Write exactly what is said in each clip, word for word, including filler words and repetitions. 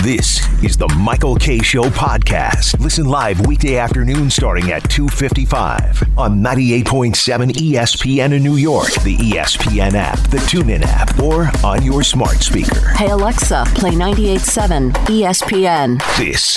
This is the Michael Kay Show podcast. Listen live weekday afternoon starting at two fifty-five on ninety-eight point seven E S P N in New York, the E S P N app, the TuneIn app, or on your smart speaker. Hey Alexa, play ninety-eight point seven E S P N. This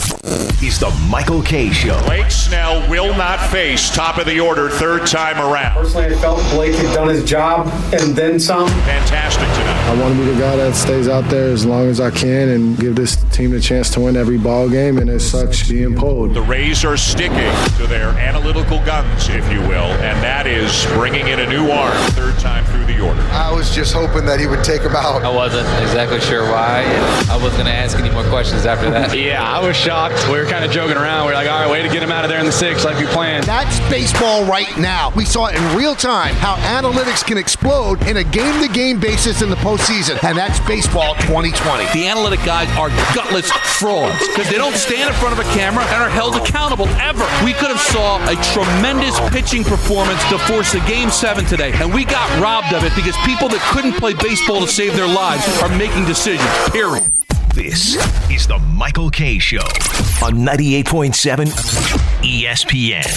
is the Michael Kay Show. Blake Snell will not face top of the order third time around. Personally, I felt Blake had done his job and then some. Fantastic tonight. I want to be the guy that stays out there as long as I can and give this team a chance to win every ball game, and as such, being pulled. The Rays are sticking to their analytical guns, if you will, and that is bringing in a new arm third time through the order. I was just hoping that he would take him out. I wasn't exactly sure why, and I wasn't going to ask any more questions after that. Yeah, I was shocked. We were kind of joking around. We were like, all right, way to get him out of there in the sixth like we planned. That's baseball right now. We saw it in real time, how analytics can explode in a game-to-game basis in the postseason, and that's baseball twenty twenty. The analytic guys are gutless frauds because they don't stand in front of a camera and are held accountable ever. We could have saw a tremendous pitching performance to force a game seven today, and we got robbed of it because people that couldn't play baseball to save their lives are making decisions, period. This is the Michael Kay Show on ninety-eight point seven E S P N.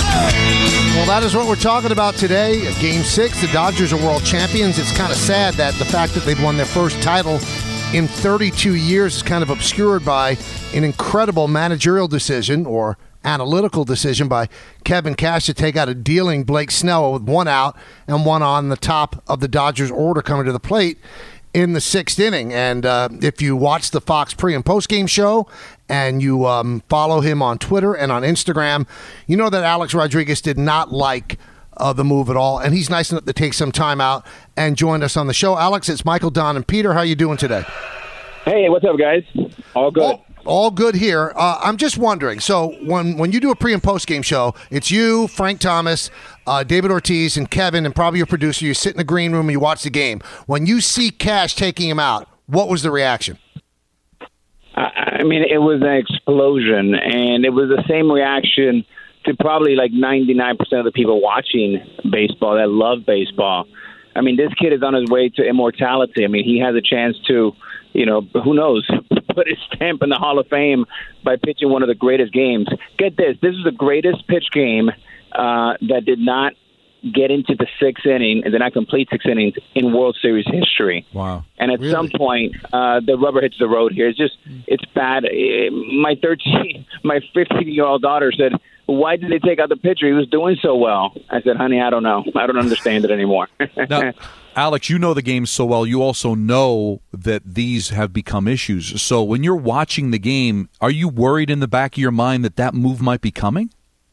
Well, that is what we're talking about today. Game six, the Dodgers are world champions. It's kind of sad that the fact that they've won their first title in thirty-two years is kind of obscured by an incredible managerial decision or analytical decision by Kevin Cash to take out a dealing Blake Snell with one out and one on the top of the Dodgers order coming to the plate in the sixth inning. And uh, if you watch the Fox pre- and post-game show and you um, follow him on Twitter and on Instagram, you know that Alex Rodriguez did not like uh, the move at all. And he's nice enough to take some time out and join us on the show. Alex, it's Michael, Don, and Peter. How you doing today? Hey, what's up, guys? All good. All, all good here. Uh, I'm just wondering, so when, when you do a pre- and post-game show, it's you, Frank Thomas, uh, David Ortiz, and Kevin, and probably your producer. You sit in the green room and you watch the game. When you see Cash taking him out, what was the reaction? I mean, it was an explosion, and it was the same reaction to probably like ninety-nine percent of the people watching baseball that love baseball. I mean, this kid is on his way to immortality. I mean, he has a chance to, you know, who knows, put his stamp in the Hall of Fame by pitching one of the greatest games. Get this, this is the greatest pitch game uh, that did not get into the sixth inning and did not complete six innings in World Series history. Wow. And at really? some point, uh, the rubber hits the road here. It's just, it's bad. My thirteen, my fifteen-year-old daughter said, why did they take out the pitcher? He was doing so well. I said, honey, I don't know. I don't understand it anymore. Now, Alex, you know the game so well. You also know that these have become issues. So when you're watching the game, are you worried in the back of your mind that that move might be coming?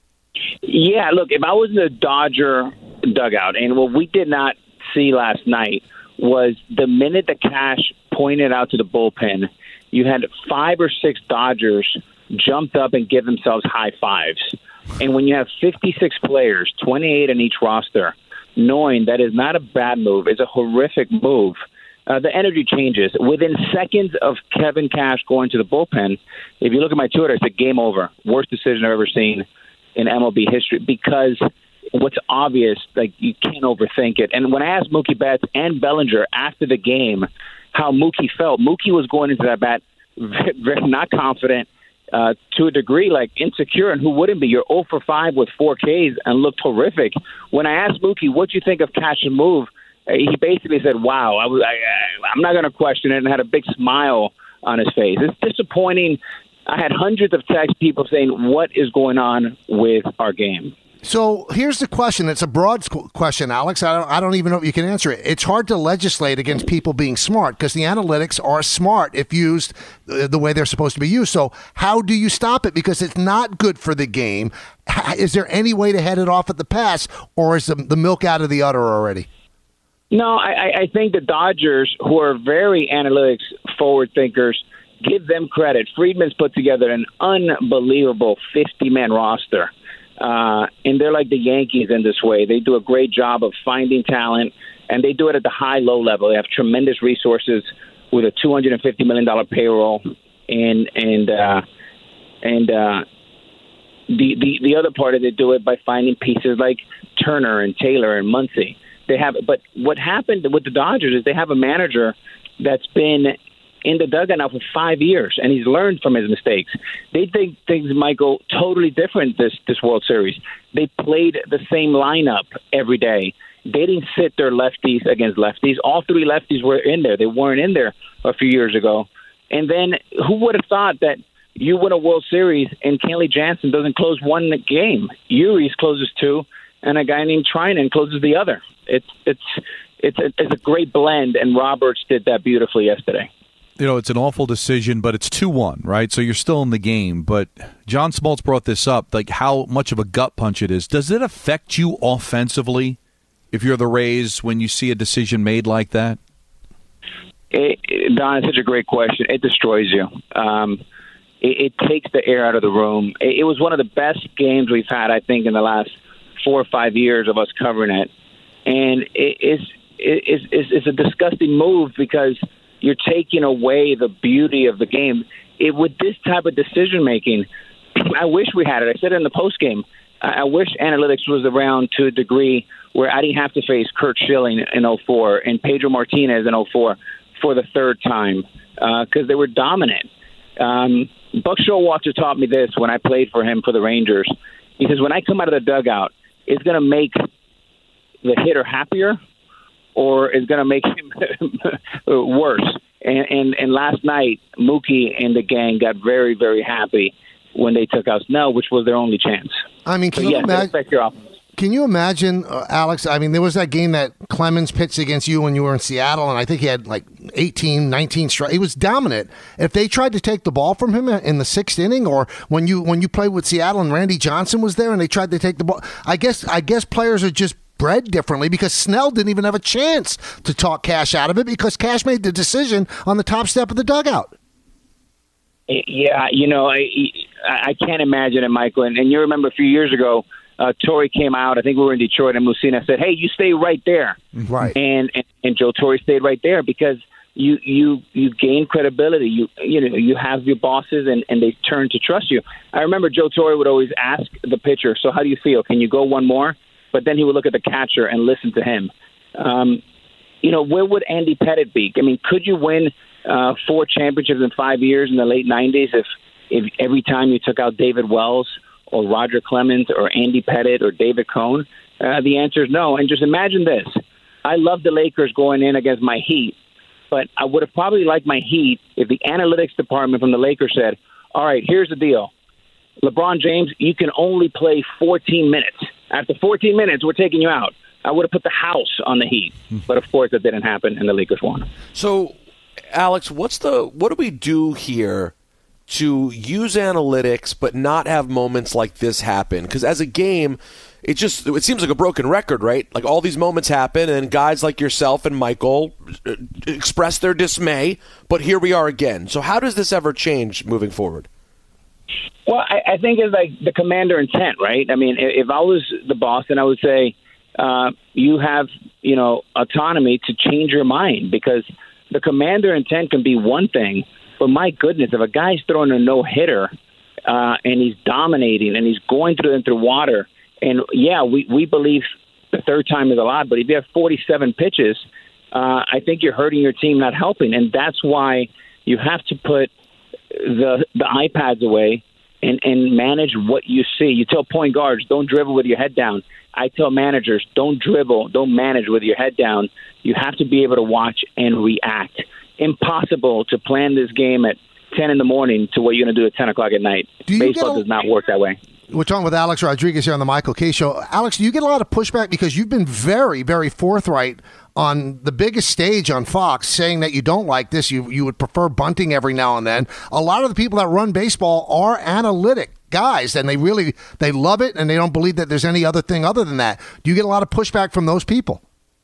Yeah, look, if I was in the Dodger dugout, and what we did not see last night was the minute the Cash pointed out to the bullpen, you had five or six Dodgers jumped up and give themselves high fives. And when you have fifty-six players, twenty-eight in each roster, knowing that is not a bad move, it's a horrific move, uh, the energy changes. Within seconds of Kevin Cash going to the bullpen, if you look at my Twitter, it's a game over. Worst decision I've ever seen in M L B history, because what's obvious, like, you can't overthink it. And when I asked Mookie Betts and Bellinger after the game how Mookie felt, Mookie was going into that bat very, very not confident, uh, to a degree, like insecure, and who wouldn't be? You're oh for five with four Ks and looked horrific. When I asked Mookie, what'd you think of Cash's move, he basically said, wow, I was, I, I, I'm not going to question it, and had a big smile on his face. It's disappointing. I had hundreds of text people saying, what is going on with our game? So here's the question. It's a broad question, Alex. I don't, I don't even know if you can answer it. It's hard to legislate against people being smart because the analytics are smart if used the way they're supposed to be used. So how do you stop it? Because it's not good for the game. Is there any way to head it off at the pass, or is the, the milk out of the udder already? No, I, I think the Dodgers, who are very analytics forward thinkers, give them credit. Friedman's put together an unbelievable fifty-man roster. Uh, and they're like the Yankees in this way. They do a great job of finding talent, and they do it at the high, low level. They have tremendous resources with a two hundred fifty million dollars payroll. And and uh, and uh, the, the the other part of it, they do it by finding pieces like Turner and Taylor and Muncy. They have, but what happened with the Dodgers is they have a manager that's been in the dugout now for five years, and he's learned from his mistakes. They think things might go totally different this, this World Series. They played the same lineup every day. They didn't sit their lefties against lefties. All three lefties were in there. They weren't in there a few years ago. And then who would have thought that you win a World Series and Kenley Jansen doesn't close one game? Urias closes two, and a guy named Trinan closes the other. It's it's it's a, it's a great blend, and Roberts did that beautifully yesterday. You know, it's an awful decision, but it's two one, right? So you're still in the game. But John Smoltz brought this up, like how much of a gut punch it is. Does it affect you offensively if you're the Rays when you see a decision made like that? It, it, Don, it's such a great question. It destroys you. Um, it, it takes the air out of the room. It, it was one of the best games we've had, I think, in the last four or five years of us covering it. And it, it's, it, it's, it's a disgusting move because you're taking away the beauty of the game. It, with this type of decision-making, I wish we had it. I said it in the postgame. I, I wish analytics was around to a degree where I didn't have to face Curt Schilling in oh four and Pedro Martinez in oh four for the third time because uh, they were dominant. Um, Buck Showalter taught me this when I played for him for the Rangers. He says, when I come out of the dugout, it's going to make the hitter happier or it's going to make him worse. And, and, and last night, Mookie and the gang got very, very happy when they took out Snell, which was their only chance. I mean, can so, you yes, imagine? affect your offense. Can you imagine, uh, Alex? I mean, there was that game that Clemens pitched against you when you were in Seattle, and I think he had like eighteen, nineteen strikes. He was dominant. If they tried to take the ball from him in the sixth inning, or when you when you played with Seattle and Randy Johnson was there, and they tried to take the ball, I guess I guess players are just bred differently because Snell didn't even have a chance to talk Cash out of it because Cash made the decision on the top step of the dugout. Yeah, you know, I, I can't imagine it, Michael. And, and you remember a few years ago, uh, Torre came out. I think we were in Detroit, and Mussina said, "Hey, you stay right there." Right. And and, and Joe Torre stayed right there because you you you gain credibility. You you know you have your bosses, and, and they turn to trust you. I remember Joe Torre would always ask the pitcher, "So how do you feel? Can you go one more?" But then he would look at the catcher and listen to him. Um, you know, where would Andy Pettitte be? I mean, could you win uh, four championships in five years in the late nineties if if every time you took out David Wells or Roger Clemens or Andy Pettitte or David Cohn? Uh, the answer is no. And just imagine this. I love the Lakers going in against my Heat, but I would have probably liked my Heat if the analytics department from the Lakers said, all right, here's the deal. LeBron James, you can only play fourteen minutes. After fourteen minutes, we're taking you out. I would have put the house on the Heat. But, of course, that didn't happen, and the Lakers won. So, Alex, what's the what do we do here to use analytics but not have moments like this happen? Because as a game, it just it seems like a broken record, right? Like all these moments happen, and guys like yourself and Michael express their dismay, but here we are again. So how does this ever change moving forward? Well, I, I think it's like the commander intent, right? I mean, if I was the boss, then I would say uh, you have, you know, autonomy to change your mind because the commander intent can be one thing, but my goodness, if a guy's throwing a no-hitter uh, and he's dominating and he's going through and through water, and yeah, we, we believe the third time is a lot, but if you have forty-seven pitches, uh, I think you're hurting your team, not helping, and that's why you have to put the the iPads away and, and manage what you see. You tell point guards, don't dribble with your head down. I tell managers, don't dribble, don't manage with your head down. You have to be able to watch and react. Impossible to plan this game at ten in the morning to what you're going to do at ten o'clock at night. Baseball a- does not work that way. We're talking with Alex Rodriguez here on the Michael Kay Show. Alex, do you get a lot of pushback because you've been very, very forthright on the biggest stage on Fox saying that you don't like this, you you would prefer bunting every now and then. A lot of the people that run baseball are analytic guys, and they really they love it, and they don't believe that there's any other thing other than that. Do you get a lot of pushback from those people?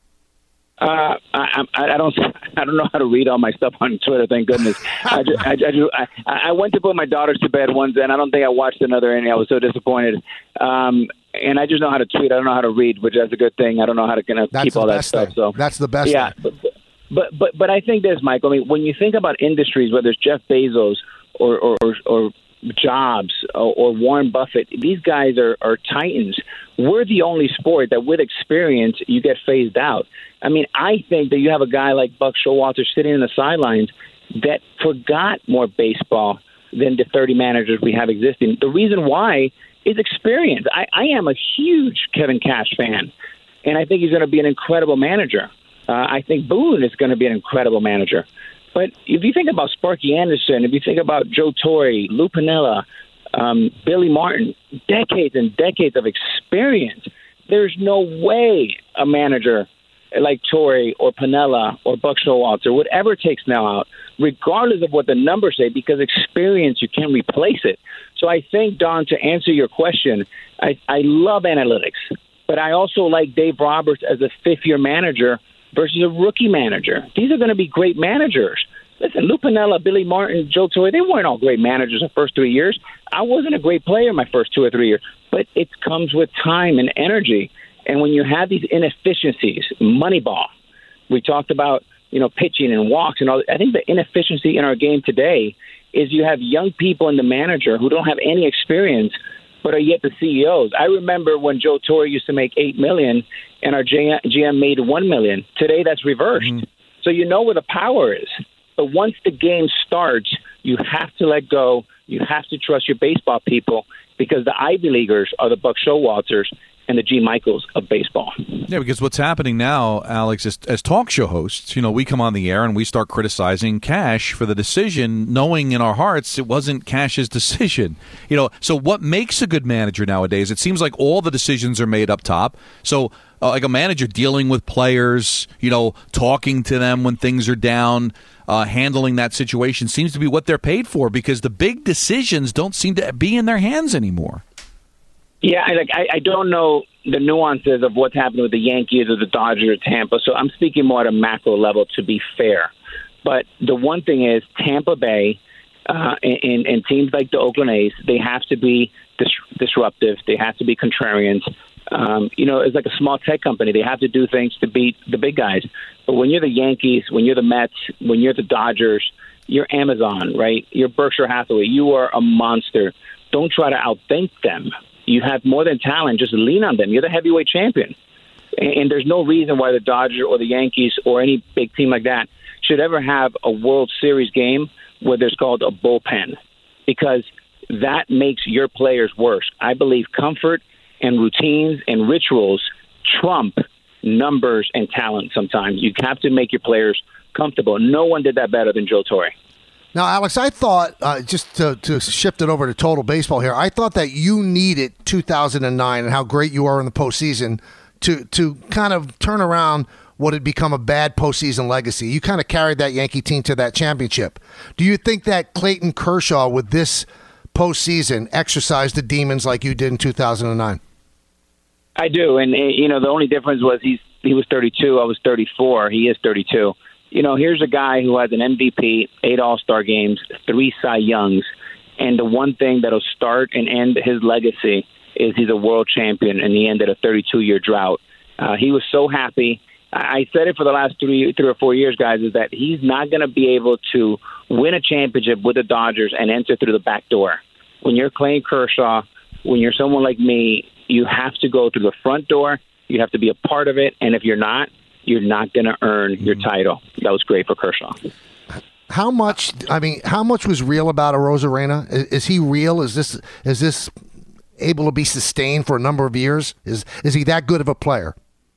Uh, I, I, I don't. I don't know how to read all my stuff on Twitter. Thank goodness. I, just, I, I, just, I, I went to put my daughters to bed once, and I don't think I watched another inning. I was so disappointed. Um, and I just know how to tweet. I don't know how to read, which is a good thing. I don't know how to kind of keep all that stuff. Thing. So that's the best. Yeah, thing. But, but but but I think this, Michael. I mean, when you think about industries, whether it's Jeff Bezos or or, or, or Jobs or, or Warren Buffett, these guys are, are titans. We're the only sport that, with experience, you get phased out. I mean, I think that you have a guy like Buck Showalter sitting in the sidelines that forgot more baseball than the thirty managers we have existing. The reason why is experience. I, I am a huge Kevin Cash fan, and I think he's going to be an incredible manager. Uh, I think Boone is going to be an incredible manager. But if you think about Sparky Anderson, if you think about Joe Torre, Lou Piniella, um, Billy Martin, decades and decades of experience, there's no way a manager like Torre or Piniella or Buck Showalter would ever take Snell out, regardless of what the numbers say, because experience, you can't replace it. So I think, Don, to answer your question, I, I love analytics, but I also like Dave Roberts as a fifth-year manager versus a rookie manager. These are going to be great managers. Listen, Lou Piniella, Billy Martin, Joe Torre, they weren't all great managers the first three years. I wasn't a great player my first two or three years, but it comes with time and energy. And when you have these inefficiencies, Moneyball, we talked about, you know, pitching and walks and all. I think the inefficiency in our game today is you have young people in the manager who don't have any experience, but are yet the C E Os. I remember when Joe Torre used to make eight million dollars and our G M made one million dollars. Today, that's reversed. Mm-hmm. So you know where the power is. But once the game starts, you have to let go. You have to trust your baseball people, because the Ivy Leaguers are the Buck Showalters and the G. Michaels of baseball. Yeah, because what's happening now, Alex, is as talk show hosts, you know, we come on the air and we start criticizing Cash for the decision, knowing in our hearts it wasn't Cash's decision. You know, so what makes a good manager nowadays? It seems like all the decisions are made up top. So uh, like a manager dealing with players, you know, talking to them when things are down, uh, handling that situation seems to be what they're paid for, because the big decisions don't seem to be in their hands anymore. Yeah, I, like I, I don't know the nuances of what's happening with the Yankees or the Dodgers or Tampa, so I'm speaking more at a macro level to be fair. But the one thing is Tampa Bay uh, and, and teams like the Oakland A's, they have to be dis- disruptive. They have to be contrarians. Um, you know, it's like a small tech company. They have to do things to beat the big guys. But when you're the Yankees, when you're the Mets, when you're the Dodgers, you're Amazon, right? You're Berkshire Hathaway. You are a monster. Don't try to outthink them. You have more than talent. Just lean on them. You're the heavyweight champion. And there's no reason why the Dodgers or the Yankees or any big team like that should ever have a World Series game where there's called a bullpen, because that makes your players worse. I believe comfort and routines and rituals trump numbers and talent sometimes. You have to make your players comfortable. No one did that better than Joe Torre. Now, Alex, I thought, uh, just to, to shift it over to total baseball here, I thought that you needed two thousand nine and how great you are in the postseason to to kind of turn around what had become a bad postseason legacy. You kind of carried that Yankee team to that championship. Do you think that Clayton Kershaw with this postseason exercised the demons like you did in two thousand nine? I do, and you know the only difference was he's he was thirty-two, I was thirty-four. He is thirty-two. You know, here's a guy who has an M V P, eight All-Star games, three Cy Youngs, and the one thing that'll start and end his legacy is he's a world champion, and he ended a thirty-two-year drought. Uh, he was so happy. I said it for the last three, three or four years, guys, is that he's not going to be able to win a championship with the Dodgers and enter through the back door. When you're Clayton Kershaw, when you're someone like me, you have to go through the front door. You have to be a part of it, and if you're not, you're not going to earn your title. That was great for Kershaw. How much? I mean, how much was real about Arozarena? Is, is he real? Is this is this able to be sustained for a number of years? Is is he that good of a player?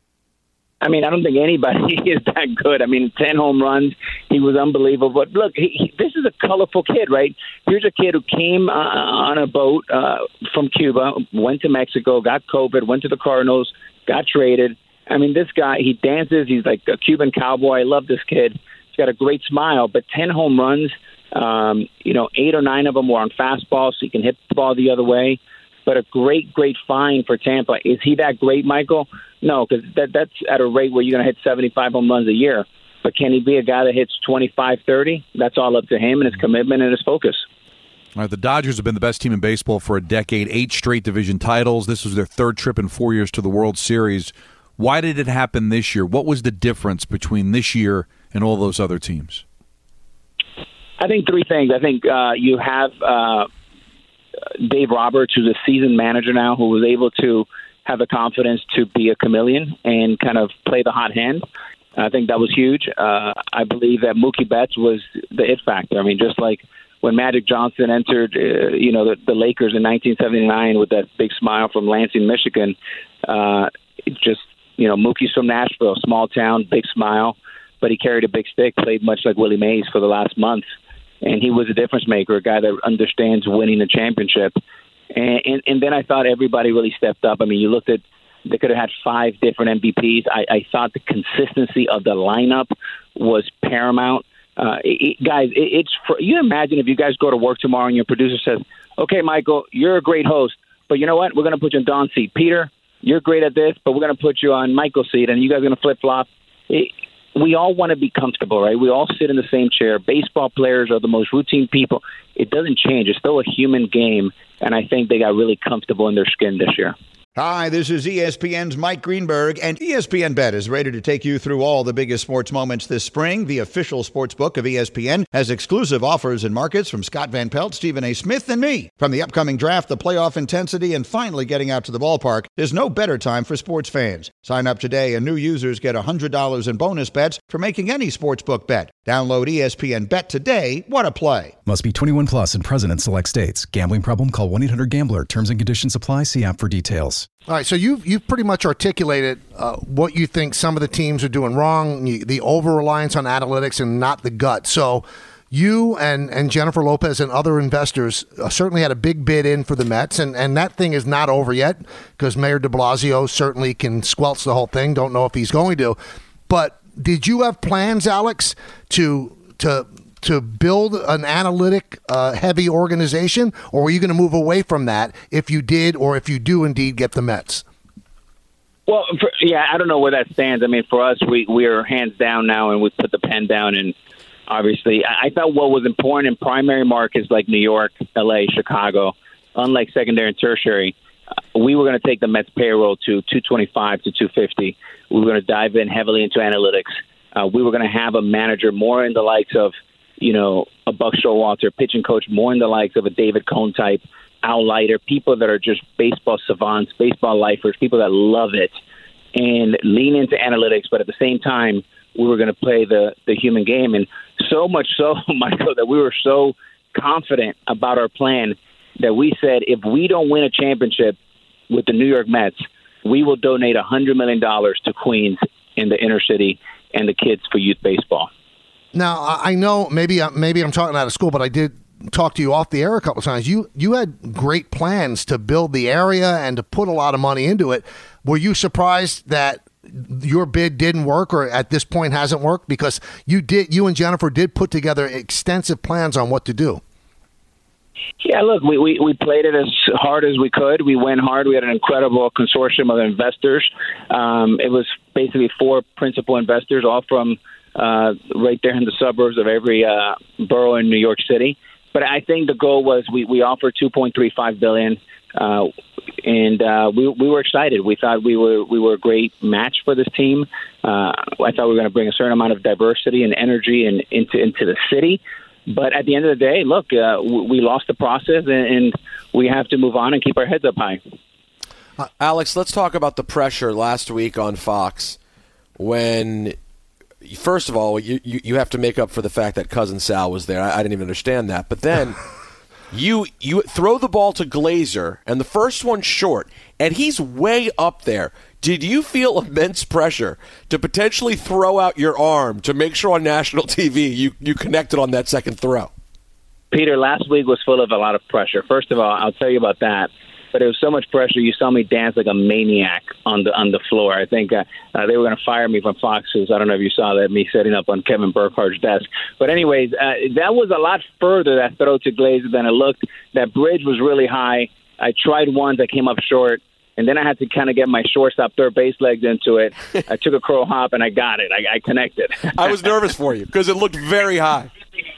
I mean, I don't think anybody is that good. I mean, ten home runs. He was unbelievable. But look, he, he, this is a colorful kid, right? Here's a kid who came uh, on a boat uh, from Cuba, went to Mexico, got COVID, went to the Cardinals, got traded. I mean, this guy, he dances. He's like a Cuban cowboy. I love this kid. He's got a great smile. But ten home runs, um, you know, eight or nine of them were on fastball, so he can hit the ball the other way. But a great, great find for Tampa. Is he that great, Michael? No, because that, that's at a rate where you're going to hit seventy-five home runs a year. But can he be a guy that hits twenty-five, thirty? That's all up to him and his commitment and his focus. All right, the Dodgers have been the best team in baseball for a decade, eight straight division titles. This was their third trip in four years to the World Series. Why did it happen this year? What was the difference between this year and all those other teams? I think three things. I think uh, you have uh, Dave Roberts, who's a seasoned manager now, who was able to have the confidence to be a chameleon and kind of play the hot hand. I think that was huge. Uh, I believe that Mookie Betts was the it factor. I mean, just like when Magic Johnson entered, uh, you know, the, the Lakers in nineteen seventy-nine with that big smile from Lansing, Michigan, uh, it just, you know, Mookie's from Nashville, small town, big smile, but he carried a big stick, played much like Willie Mays for the last month, and he was a difference maker, a guy that understands winning a championship. And, and, and then I thought everybody really stepped up. I mean, you looked at, they could have had five different M V Ps. I, I thought the consistency of the lineup was paramount. Uh, it, guys, it, it's for, you imagine if you guys go to work tomorrow and your producer says, okay, Michael, you're a great host, but you know what? We're going to put you on Don's seat. Peter, you're great at this, but we're going to put you on Michael's seat, and you guys are going to flip-flop. It, we all want to be comfortable, right? We all sit in the same chair. Baseball players are the most routine people. It doesn't change. It's still a human game, and I think they got really comfortable in their skin this year. Hi, this is E S P N's Mike Greenberg, and E S P N Bet is ready to take you through all the biggest sports moments this spring. The official sports book of E S P N has exclusive offers and markets from Scott Van Pelt, Stephen A. Smith, and me. From the upcoming draft, the playoff intensity, and finally getting out to the ballpark, there's no better time for sports fans. Sign up today, and new users get one hundred dollars in bonus bets for making any sportsbook bet. Download E S P N Bet today. What a play. Must be twenty-one plus and present in select states. Gambling problem? Call one eight hundred gambler. Terms and conditions apply. See app for details. All right, so you've, you've pretty much articulated uh, what you think some of the teams are doing wrong, you, the over-reliance on analytics and not the gut. So you and, and Jennifer Lopez and other investors uh, certainly had a big bid in for the Mets, and, and that thing is not over yet because Mayor de Blasio certainly can squelch the whole thing. Don't know if he's going to. But did you have plans, Alex, to to to build an analytic uh, heavy organization, or were you going to move away from that if you did, or if you do indeed get the Mets? Well, for, yeah, I don't know where that stands. I mean, for us, we we are hands down now, and we put the pen down. And obviously, I, I thought what was important in primary markets like New York, L A, Chicago, unlike secondary and tertiary, uh, we were going to take the Mets payroll to two twenty-five to two fifty. We were going to dive in heavily into analytics. Uh, we were going to have a manager more in the likes of, you know, a Buck Showalter, pitching coach more in the likes of a David Cohn type, Al Leiter, people that are just baseball savants, baseball lifers, people that love it, and lean into analytics. But at the same time, we were going to play the, the human game. And so much so, Michael, that we were so confident about our plan that we said, if we don't win a championship with the New York Mets, we will donate one hundred million dollars to Queens in the inner city and the kids for youth baseball. Now, I know maybe maybe I'm talking out of school, but I did talk to you off the air a couple of times. You you had great plans to build the area and to put a lot of money into it. Were you surprised that your bid didn't work, or at this point hasn't worked? Because you did, you and Jennifer did put together extensive plans on what to do. Yeah, look, we, we, we played it as hard as we could. We went hard. We had an incredible consortium of investors. Um, it was basically four principal investors, all from Uh, right there in the suburbs of every uh, borough in New York City. But I think the goal was we, we offered two point three five billion dollars, uh, and uh, we we were excited. We thought we were we were a great match for this team. Uh, I thought we were going to bring a certain amount of diversity and energy and into into the city. But at the end of the day, look, uh, we lost the process, and, and we have to move on and keep our heads up high. Uh, Alex, let's talk about the pressure last week on Fox when. First of all, you, you, you have to make up for the fact that Cousin Sal was there. I, I didn't even understand that. But then you you throw the ball to Glazer, and the first one's short, and he's way up there. Did you feel immense pressure to potentially throw out your arm to make sure on national T V you, you connected on that second throw? Peter, last week was full of a lot of pressure. First of all, I'll tell you about that. But it was so much pressure, you saw me dance like a maniac on the on the floor. I think uh, uh, they were going to fire me from Fox News. I don't know if you saw that, me setting up on Kevin Burkhart's desk. But anyways, uh, that was a lot further, that throw to Glazer, than it looked. That bridge was really high. I tried once, I came up short. And then I had to kind of get my shortstop third base legs into it. I took a crow hop, and I got it. I, I connected. I was nervous for you because it looked very high.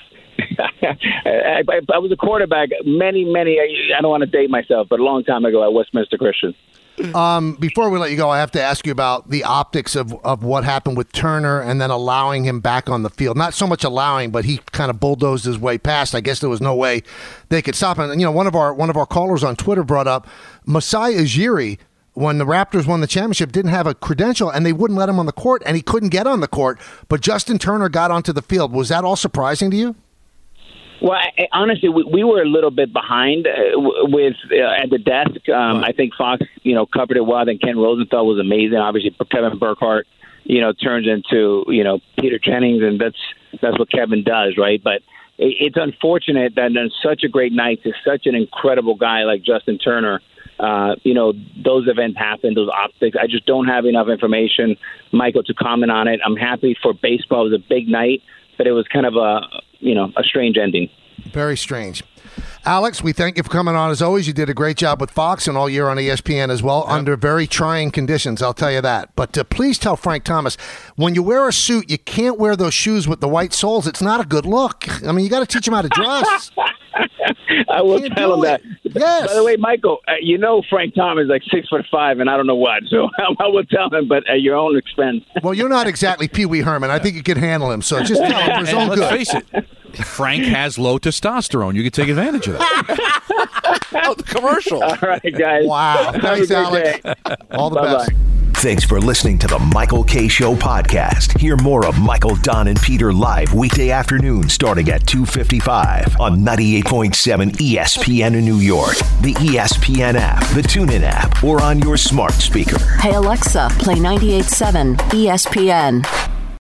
I, I, I was a quarterback many, many, I don't want to date myself, but a long time ago at Westminster Christian. Um, before we let you go, I have to ask you about the optics of, of what happened with Turner and then allowing him back on the field. Not so much allowing, but he kind of bulldozed his way past. I guess there was no way they could stop him. And, you know, one of our one of our callers on Twitter brought up Masai Ujiri when the Raptors won the championship, didn't have a credential, and they wouldn't let him on the court, and he couldn't get on the court. But Justin Turner got onto the field. Was that all surprising to you? Well, I, honestly, we, we were a little bit behind uh, with uh, at the desk. Um, I think Fox, you know, covered it well. I think Ken Rosenthal was amazing. Obviously, Kevin Burkhardt, you know, turns into, you know, Peter Jennings, and that's that's what Kevin does, right? But it, it's unfortunate that on such a great night to such an incredible guy like Justin Turner, uh, you know, those events happen, those optics. I just don't have enough information, Michael, to comment on it. I'm happy for baseball. It was a big night, but it was kind of a, you know, a strange ending. Very strange. Alex, we thank you for coming on as always. You did a great job with Fox and all year on E S P N as well, yep. under very trying conditions, I'll tell you that. But uh, please tell Frank Thomas, when you wear a suit, you can't wear those shoes with the white soles. It's not a good look. I mean, you got to teach him how to dress. I will tell him that. Yes. By the way, Michael, uh, you know Frank Thomas is like six foot five, and I don't know what, so I will tell him, but at your own expense. Well, you're not exactly Pee Wee Herman. I think you can handle him, so just tell him for his own let's good. face it, Frank has low testosterone. You can take advantage of that. Oh, the commercial. All right, guys. Wow. Thanks, Alex. Day. All the Bye-bye. best. Thanks for listening to the Michael K. Show podcast. Hear more of Michael, Don, and Peter live weekday afternoon starting at two fifty-five on ninety-eight point seven E S P N in New York, the E S P N app, the TuneIn app, or on your smart speaker. Hey, Alexa, play ninety-eight point seven E S P N.